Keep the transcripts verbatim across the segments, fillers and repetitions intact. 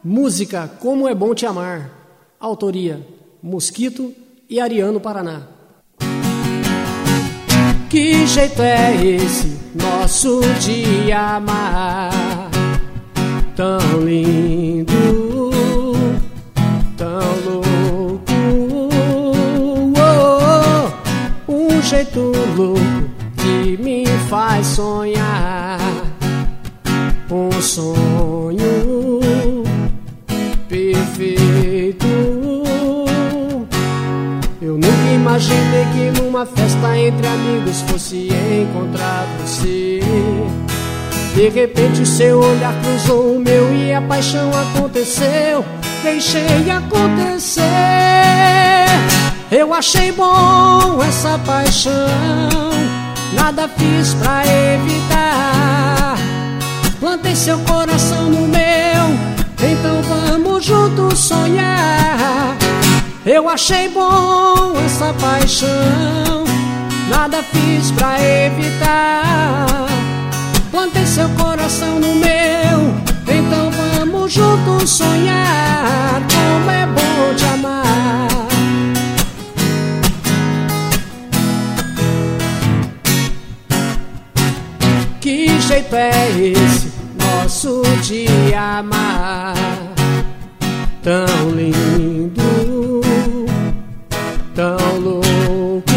Música Como é Bom Te Amar. Autoria Mosquito e Ariano Paraná. Que jeito é esse nosso de amar? Tão lindo, tão louco, oh, oh, um jeito louco que me faz sonhar. Um sonho perfeito. Eu nunca imaginei que numa festa entre amigos fosse encontrar você. De repente o seu olhar cruzou o meu e a paixão aconteceu. Deixei acontecer. Eu achei bom essa paixão, nada fiz pra evitar. Plantei seu coração no meu, então vamos juntos sonhar. Eu achei bom essa paixão, nada fiz pra evitar. Plantei seu coração no meu, então vamos juntos sonhar. Como é bom te amar. Que jeito é esse nosso de amar? Tão lindo, tão louco,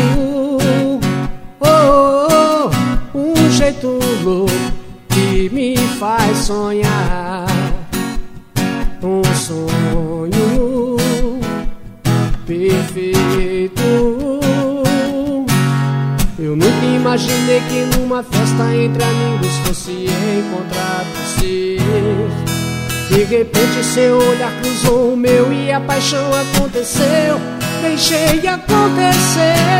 oh, oh, um jeito louco que me faz sonhar. Um sonho perfeito. Eu nunca imaginei que numa festa entre amigos fosse encontrar você. De repente seu olhar cruzou o meu e a paixão aconteceu. Deixei acontecer.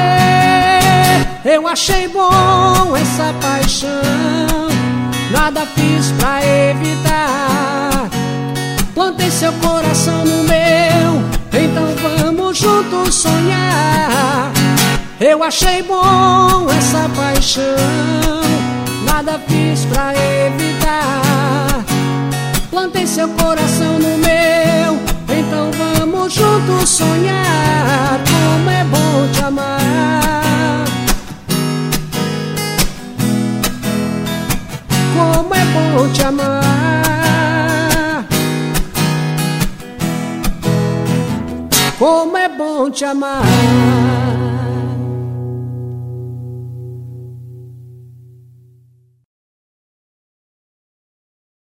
Eu achei bom essa paixão, nada fiz pra evitar. Plantei seu coração no meu, então vamos juntos sonhar. Eu achei bom essa paixão, nada fiz pra evitar. Plantei seu coração no meu, então vamos juntos sonhar. Como é bom te amar. Como é bom te amar. Como é bom te amar.